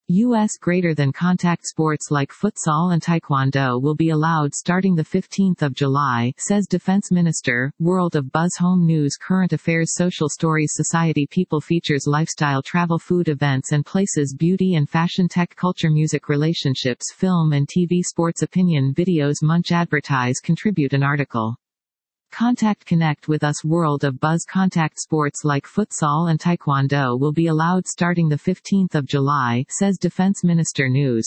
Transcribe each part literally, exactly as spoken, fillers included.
U S greater than contact sports like futsal and taekwondo will be allowed starting the fifteenth of July, says Defense Minister. World of Buzz Home News Current Affairs Social Stories Society People Features Lifestyle Travel Food Events and Places Beauty and Fashion Tech Culture Music Relationships Film and T V Sports Opinion Videos Munch Advertise Contribute an article. Contact Connect with Us. World of Buzz contact sports like futsal and taekwondo will be allowed starting the fifteenth of July, says Defense Minister. News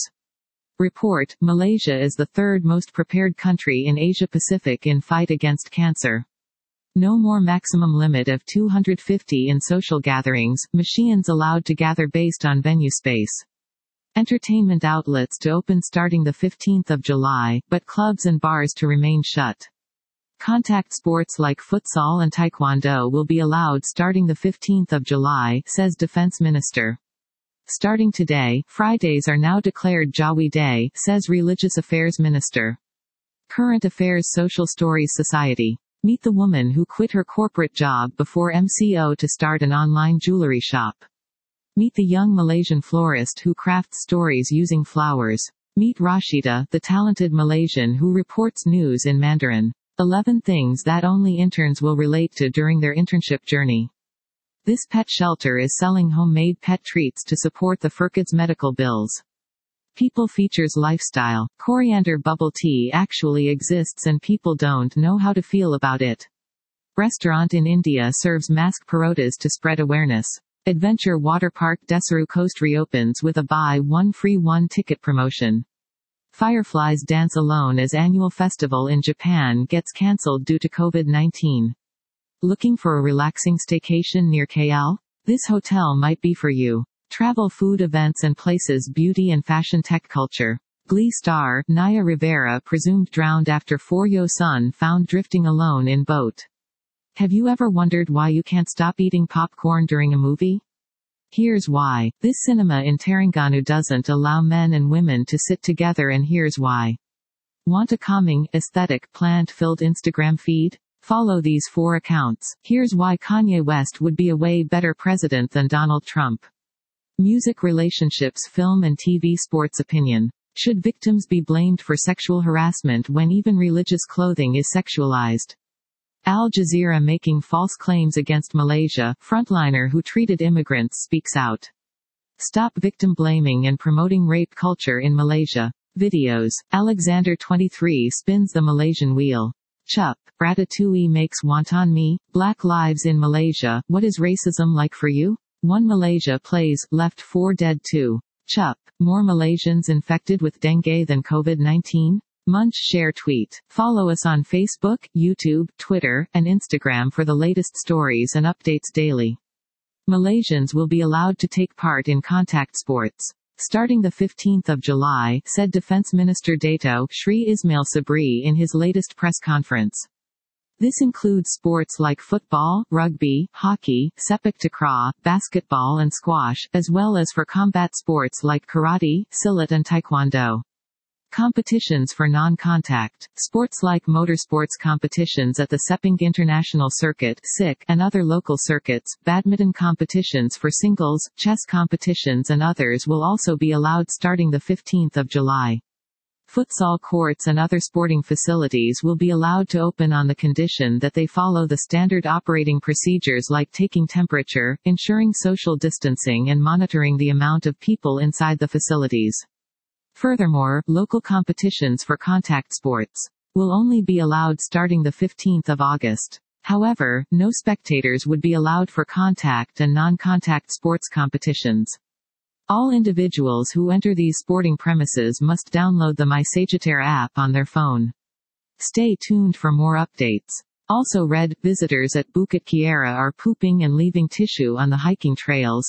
report, Malaysia is the third most prepared country in Asia-Pacific in fight against cancer. No more maximum limit of two hundred fifty in social gatherings, machines allowed to gather based on venue space. Entertainment outlets to open starting the fifteenth of July, but clubs and bars to remain shut. Contact sports like futsal and taekwondo will be allowed starting the fifteenth of July, says Defense Minister. Starting today, Fridays are now declared Jawi Day, says Religious Affairs Minister. Current Affairs Social Stories Society. Meet the woman who quit her corporate job before M C O to start an online jewelry shop. Meet the young Malaysian florist who crafts stories using flowers. Meet Rashida, the talented Malaysian who reports news in Mandarin. eleven things that only interns will relate to during their internship journey. This pet shelter is selling homemade pet treats to support the Furkids medical bills. People Features Lifestyle. Coriander bubble tea actually exists and people don't know how to feel about it. Restaurant in India serves mask parotas to spread awareness. Adventure Water Park Desaru Coast reopens with a buy one free one ticket promotion. Fireflies Dance Alone as annual festival in Japan gets cancelled due to COVID nineteen. Looking for a relaxing staycation near K L? This hotel might be for you. Travel Food Events and Places Beauty and Fashion Tech Culture. Glee star, Naya Rivera presumed drowned after four-year-old son found drifting alone in boat. Have you ever wondered why you can't stop eating popcorn during a movie? Here's why. This cinema in Terengganu doesn't allow men and women to sit together, and here's why. Want a calming, aesthetic, plant-filled Instagram feed? Follow these four accounts. Here's why Kanye West would be a way better president than Donald Trump. Music Relationships Film and T V Sports Opinion. Should victims be blamed for sexual harassment when even religious clothing is sexualized? Al Jazeera making false claims against Malaysia. Frontliner who treated immigrants speaks out. Stop victim blaming and promoting rape culture in Malaysia. Videos. Alexander twenty-three spins the Malaysian wheel. Chup. Ratatouille makes wonton mee. Black lives in Malaysia. What is racism like for you? One Malaysia plays, left four dead too. Chup. More Malaysians infected with dengue than COVID nineteen? Munch share tweet. Follow us on Facebook, YouTube, Twitter, and Instagram for the latest stories and updates daily. Malaysians will be allowed to take part in contact sports starting the fifteenth of July, said Defense Minister Dato' Sri Ismail Sabri in his latest press conference. This includes sports like football, rugby, hockey, sepak takraw, basketball and squash, as well as for combat sports like karate, silat and taekwondo. Competitions for non-contact sports like motorsports competitions at the Sepang International Circuit (S I C) and other local circuits, badminton competitions for singles, chess competitions and others will also be allowed starting the fifteenth of July. Futsal courts and other sporting facilities will be allowed to open on the condition that they follow the standard operating procedures like taking temperature, ensuring social distancing and monitoring the amount of people inside the facilities. Furthermore, local competitions for contact sports will only be allowed starting the fifteenth of August. However, no spectators would be allowed for contact and non-contact sports competitions. All individuals who enter these sporting premises must download the MySagittaire app on their phone. Stay tuned for more updates. Also read, visitors at Bukit Kiara are pooping and leaving tissue on the hiking trails.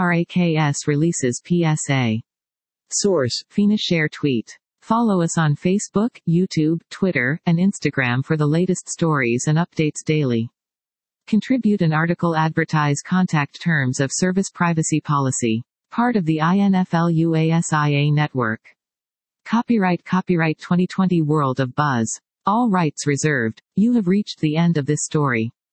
TRAKS releases P S A. Source, Fina Share tweet. Follow us on Facebook, YouTube, Twitter, and Instagram for the latest stories and updates daily. Contribute an article. Advertise contact terms of service privacy policy. Part of the I N F L U A S I A network. Copyright Copyright twenty twenty World of Buzz. All rights reserved. You have reached the end of this story.